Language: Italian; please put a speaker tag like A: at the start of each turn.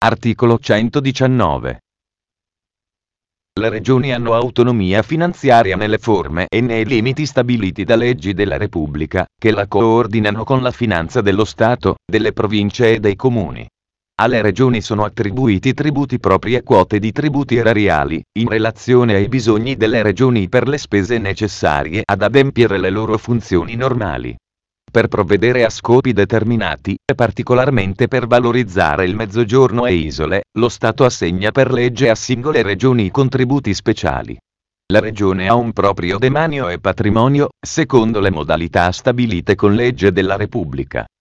A: Articolo 119. Le regioni hanno autonomia finanziaria nelle forme e nei limiti stabiliti da leggi della Repubblica, che la coordinano con la finanza dello Stato, delle province e dei comuni. Alle regioni sono attribuiti tributi propri e quote di tributi erariali, in relazione ai bisogni delle regioni per le spese necessarie ad adempiere le loro funzioni normali. Per provvedere a scopi determinati, e particolarmente per valorizzare il Mezzogiorno e isole, lo Stato assegna per legge a singole regioni contributi speciali. La regione ha un proprio demanio e patrimonio, secondo le modalità stabilite con legge della Repubblica.